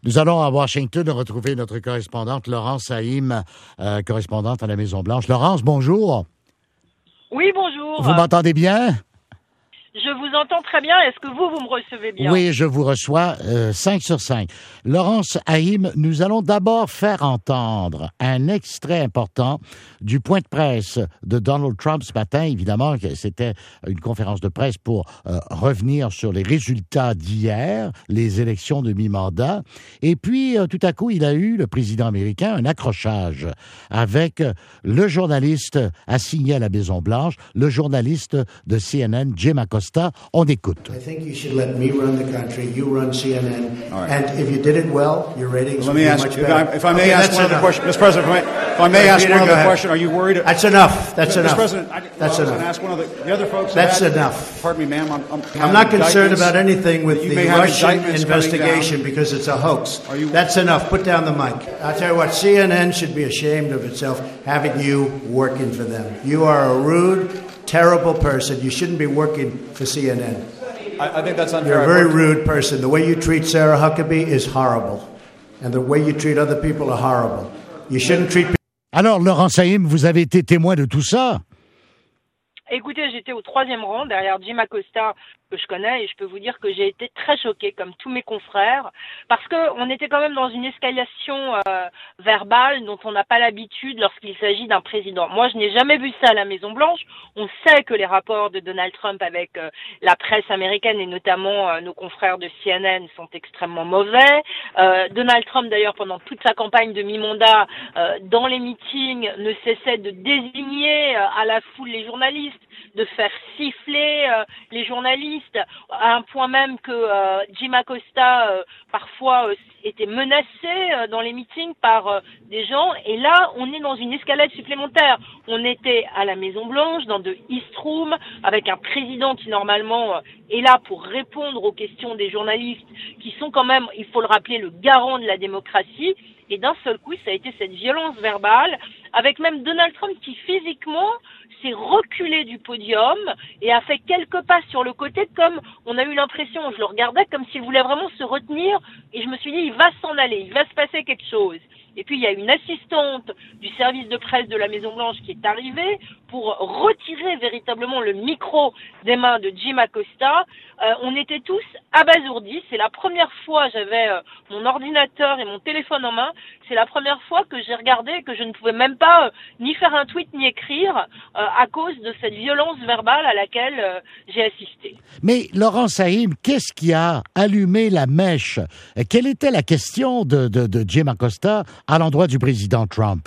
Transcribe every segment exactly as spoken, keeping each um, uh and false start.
Nous allons à Washington retrouver notre correspondante Laurence Haïm, euh, correspondante à la Maison-Blanche. Laurence, bonjour. Oui, bonjour. Vous m'entendez bien? Je vous entends très bien. Est-ce que vous, vous me recevez bien? Oui, je vous reçois euh, cinq sur cinq. Laurence Haïm, nous allons d'abord faire entendre un extrait important du point de presse de Donald Trump ce matin. Évidemment, c'était une conférence de presse pour euh, revenir sur les résultats d'hier, les élections de mi-mandat. Et puis, euh, tout à coup, il a eu, le président américain, un accrochage avec le journaliste assigné à la Maison-Blanche, le journaliste de C N N, Jim Acosta. On écoute. I think you should let me run the country. You run C N N, right. And if you did it well, your ratings would be ask, much if better. I, if I may okay, ask one other question, Mister President, if I may, if I may ask one other question, are you worried? That's enough. That's Mister enough. President, I, that's well, enough. I ask one other, the other folks. That's had, enough. Pardon me, ma'am. I'm, I'm, I'm not concerned about anything with the Russian investigation because it's a hoax. That's enough. Put down the mic. I'll tell you what. C N N should be ashamed of itself having you working for them. You are a rude, terrible person. You shouldn't be working for C N N. I, I think that's unfair. You're a very rude person. The way you treat Sarah Huckabee is horrible. And the way you treat other people are horrible. You shouldn't treat people... Alors, Laurence Haïm, vous avez été témoin de tout ça? Écoutez, j'étais au troisième rang derrière Jim Acosta, que je connais, et je peux vous dire que j'ai été très choquée, comme tous mes confrères, parce que on était quand même dans une escalation euh, verbale dont on n'a pas l'habitude lorsqu'il s'agit d'un président. Moi, je n'ai jamais vu ça à la Maison-Blanche. On sait que les rapports de Donald Trump avec euh, la presse américaine et notamment euh, nos confrères de C N N sont extrêmement mauvais. Euh, Donald Trump, d'ailleurs, pendant toute sa campagne de mi-mandat, euh, dans les meetings, ne cessait de désigner euh, à la foule les journalistes, de faire siffler euh, les journalistes, à un point même que euh, Jim Acosta euh, parfois euh, était menacé euh, dans les meetings par euh, des gens. Et là, on est dans une escalade supplémentaire. On était à la Maison-Blanche, dans de East Room, avec un président qui normalement euh, est là pour répondre aux questions des journalistes, qui sont quand même, il faut le rappeler, le garant de la démocratie. Et d'un seul coup, ça a été cette violence verbale, avec même Donald Trump qui physiquement s'est reculé du podium et a fait quelques pas sur le côté, comme on a eu l'impression, je le regardais comme s'il voulait vraiment se retenir, et je me suis dit, il va s'en aller, il va se passer quelque chose. Et puis il y a une assistante du service de presse de la Maison-Blanche qui est arrivée pour retirer véritablement le micro des mains de Jim Acosta. Euh, on était tous abasourdis. C'est la première fois, j'avais euh, mon ordinateur et mon téléphone en main, c'est la première fois que j'ai regardé et que je ne pouvais même pas euh, ni faire un tweet ni écrire euh, à cause de cette violence verbale à laquelle euh, j'ai assisté. Mais Laurence Haïm, qu'est-ce qui a allumé la mèche? Quelle était la question de, de, de Jim Acosta à l'endroit du président Trump?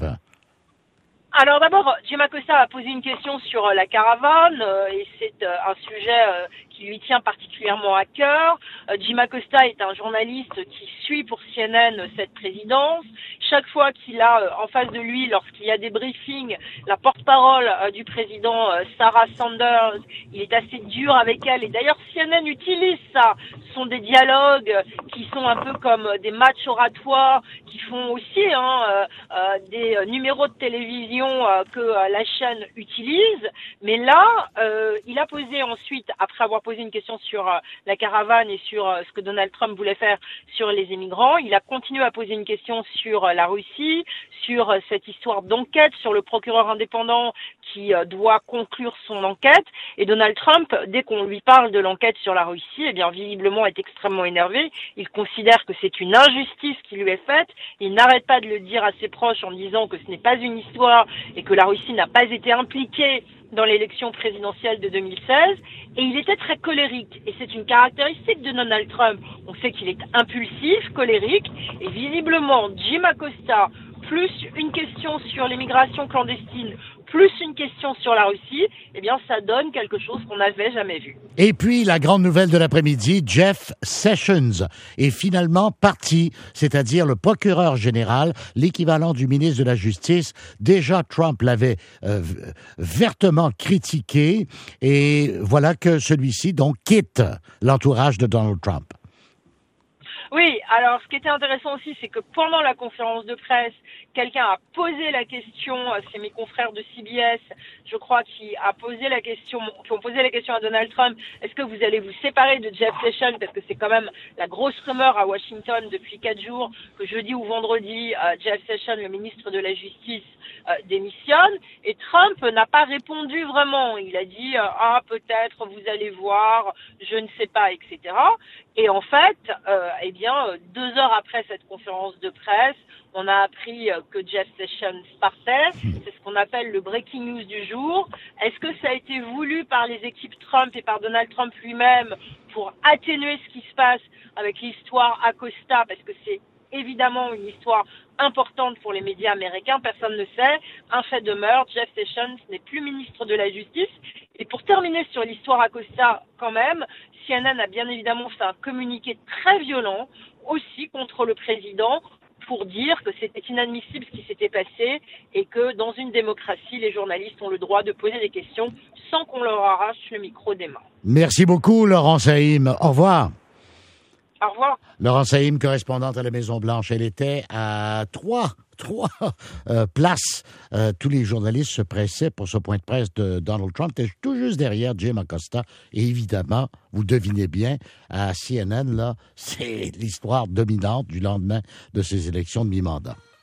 Alors d'abord, Jim Acosta a posé une question sur euh, la caravane euh, et c'est euh, un sujet euh, qui lui tient particulièrement à cœur. Euh, Jim Acosta est un journaliste qui suit pour C N N cette présidence. Chaque fois qu'il a euh, en face de lui, lorsqu'il y a des briefings, la porte-parole euh, du président euh, Sarah Sanders, il est assez dur avec elle. Et d'ailleurs, C N N utilise ça. Ce sont des dialogues qui sont un peu comme des matchs oratoires, qui font aussi hein, euh, euh, des euh, numéros de télévision euh, que euh, la chaîne utilise. Mais là, euh, il a posé ensuite, après avoir posé une question sur euh, la caravane et sur euh, ce que Donald Trump voulait faire sur les immigrants, il a continué à poser une question sur euh, la Russie, sur euh, cette histoire d'enquête, sur le procureur indépendant qui euh, doit conclure son enquête. Et Donald Trump, dès qu'on lui parle de l'enquête sur la Russie, eh bien visiblement est extrêmement énervé. Il considère que c'est une injustice qui lui est faite. Il n'arrête pas de le dire à ses proches en disant que ce n'est pas une histoire et que la Russie n'a pas été impliquée dans l'élection présidentielle de deux mille seize, et il était très colérique. Et c'est une caractéristique de Donald Trump. On sait qu'il est impulsif, colérique, et visiblement, Jim Acosta, plus une question sur l'immigration clandestine, plus une question sur la Russie, eh bien, ça donne quelque chose qu'on n'avait jamais vu. Et puis, la grande nouvelle de l'après-midi, Jeff Sessions est finalement parti, c'est-à-dire le procureur général, l'équivalent du ministre de la Justice. Déjà, Trump l'avait euh, vertement critiqué, et voilà que celui-ci, donc, quitte l'entourage de Donald Trump. Oui, alors ce qui était intéressant aussi, c'est que pendant la conférence de presse, quelqu'un a posé la question, c'est mes confrères de C B S, je crois, qui a posé la question, qui ont posé la question à Donald Trump, est-ce que vous allez vous séparer de Jeff Sessions, parce que c'est quand même la grosse rumeur à Washington depuis quatre jours, que jeudi ou vendredi, euh, Jeff Sessions, le ministre de la Justice, euh, démissionne, et Trump n'a pas répondu vraiment. Il a dit, euh, ah, peut-être, vous allez voir, je ne sais pas, et cetera. Et en fait, euh, eh bien, deux heures après cette conférence de presse, on a appris que Jeff Sessions partait. C'est ce qu'on appelle le breaking news du jour. Est-ce que ça a été voulu par les équipes Trump et par Donald Trump lui-même pour atténuer ce qui se passe avec l'histoire Acosta, parce que c'est évidemment une histoire importante pour les médias américains, personne ne sait. Un fait demeure, Jeff Sessions n'est plus ministre de la Justice. Et pour terminer sur l'histoire Acosta, quand même, C N N a bien évidemment fait un communiqué très violent aussi contre le président pour dire que c'était inadmissible ce qui s'était passé et que dans une démocratie, les journalistes ont le droit de poser des questions sans qu'on leur arrache le micro des mains. Merci beaucoup, Laurence Haïm. Au revoir. Au revoir. Laurence Haïm, correspondante à la Maison-Blanche. Elle était à trois, trois euh, places. Euh, tous les journalistes se pressaient pour ce point de presse de Donald Trump. Elle était tout juste derrière Jim Acosta. Et évidemment, vous devinez bien, à C N N, là, c'est l'histoire dominante du lendemain de ces élections de mi-mandat.